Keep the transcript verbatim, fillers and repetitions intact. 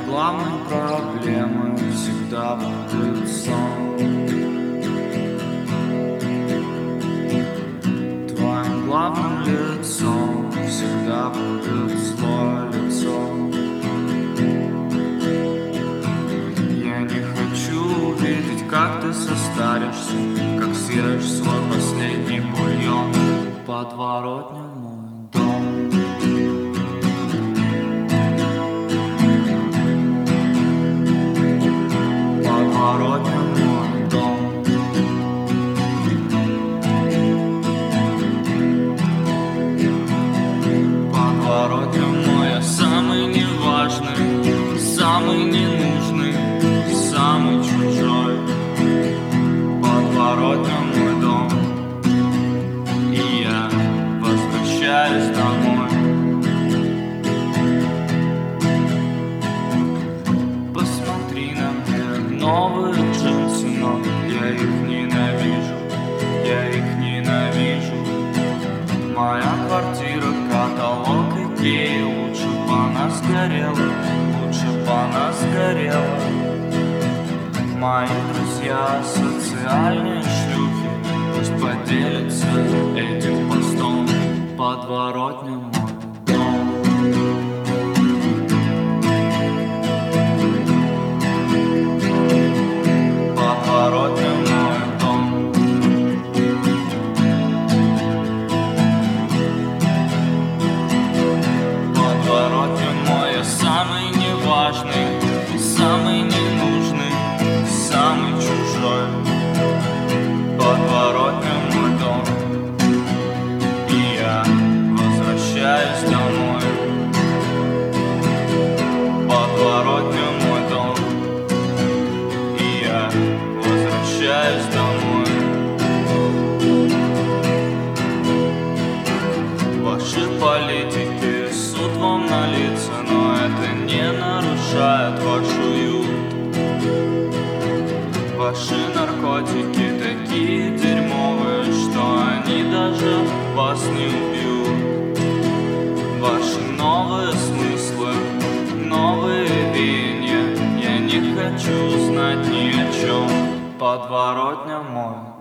главной проблемой всегда будет сон. Твоим главным лицом всегда будет злое лицо. Я не хочу увидеть, как ты состаришься, как съешь свой последний бульон. Подворотня мой дом. Подворотня мой дом. Подворотня мой, я самый неважный, самый ненужный, самый чужой. Подворотня мой дом, и я возвращаюсь домой. Посмотри на меня, новые джинсы, но я их ненавижу, я их ненавижу. Моя квартира, каталог Икеи, лучше бы она сгорела, лучше бы она сгорела. Мои друзья социальные шлюхи, пусть поделятся этим постом. Подворотня мой дом. Подворотня мой дом. Подворотня мой, я самый неважный, самый ненужный, самый чужой. Подворотня мой дом, и я возвращаюсь домой. Подворотня мой дом, и я возвращаюсь домой. Ваши политики суд вам на лица, но это не нарушает ваш уют. Ваши наркотики такие дерьмовые, что они даже вас не убьют. Ваши новые смыслы, новые веяния, я не хочу знать ни о чем. Подворотня мой